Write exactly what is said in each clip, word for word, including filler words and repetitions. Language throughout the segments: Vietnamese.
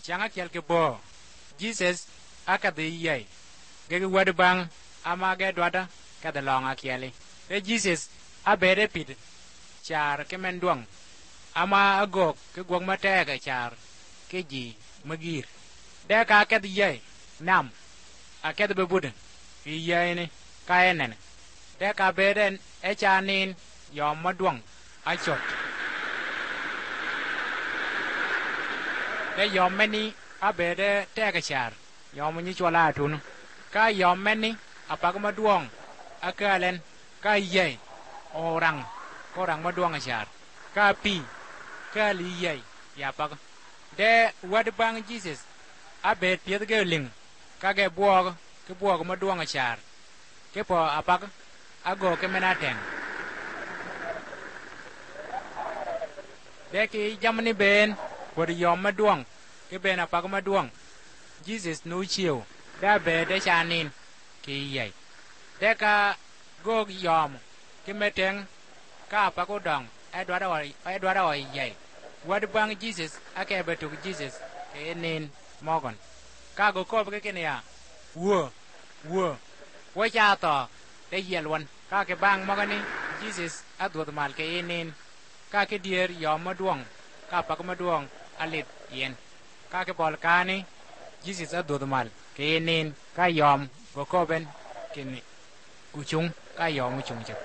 changa kel ke bo Jesus aka de ye ge wad bang ama ge dwada ka de longa kele e Jesus abere pid char ke men duang ama agok ke gong mate ke char ke ji magir de ka ke de ye nam a ke de bebud i ye ni ka enen de ka beren e chanin yom maduang a chot de yom meni abere te ke char yom ni chola tun ka yom meni apa ko maduang akalen ka ye orang orang maduang a char ka pi ka li ye ya pa de wad bang Jesus abet pie ge ling ka ge buog ke buog maduang a char ke po apa ago ke menaten de ki jamni ben wad yom maduang ke ben apa ko maduang Jesus nu chiu da be de chanin ki ye de ka go yom ke meteng ka pa ko dong e dwa da e dwa da ye wad bang Jesus ake betu Jesus ke nin mogon ka go ko ke ke ya wo wo wo cha to de ye lon ka ke bang mogani Jesus adot mal ke nin ka ke dier yom maduong ka pa ko maduong alit yen ka ke bol kani Jesus adot mal ke nin ka yom go ko ben kini kuchung ka yom chung che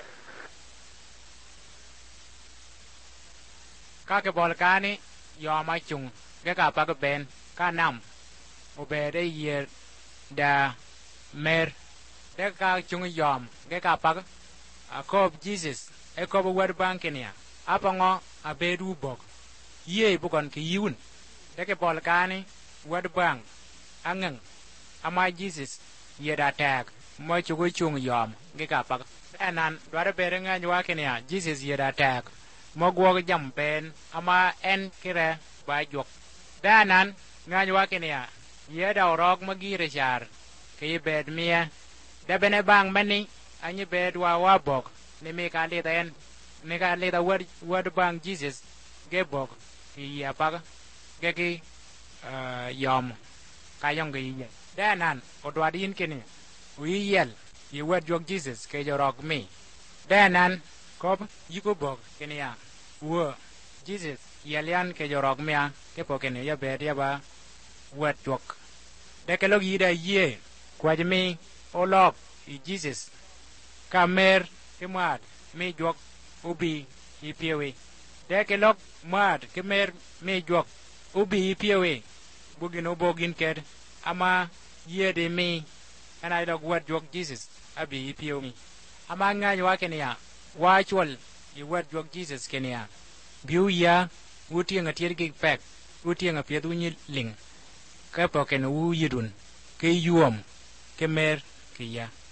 ka ke bol kani yom ma chung ge ka pa ko ben ka nam obe de ye da mer de ka chung yom ge ka pa a ko Jesus e ko wad bang kenia apa ngo a be du bok ye bu kon ki yun de ke bol kani wad bang angang ama Jesus ye da tag mo chu go chung yom ge ka pa anan dware bere nga nywa kenia Jesus ye da tag mo gwo jam pen ama en kire ba jok danan nga nywa kenia ye da rok magire char ke bed mia da bene bang mani anyi bed wa wa bok ni me ka le den ni ka le da word word bang Jesus ge bok ya pa ge ki yom ka yong ge ye danan odwa din kini wi yel ye word jok Jesus ke jo rok mi danan ko yiko bok kini ya wo Jesus yelian ke jo rok mia ke po kini ya bed ya ba word jok de ke log yida ye kwa mi olok i Jesus kamer ke mat mi jok ubi i piewe de ke log mat ke mer mi jok ubi i piewe bugin obogin ked ama ye de mi and I dog word jok Jesus abi i piewe ama nga wa kenia wa chwal i word jok Jesus kenia biu ya uti nga tier gi pek uti nga piedu ni ling ka po ken u yidun ke yuom ke mer ke ya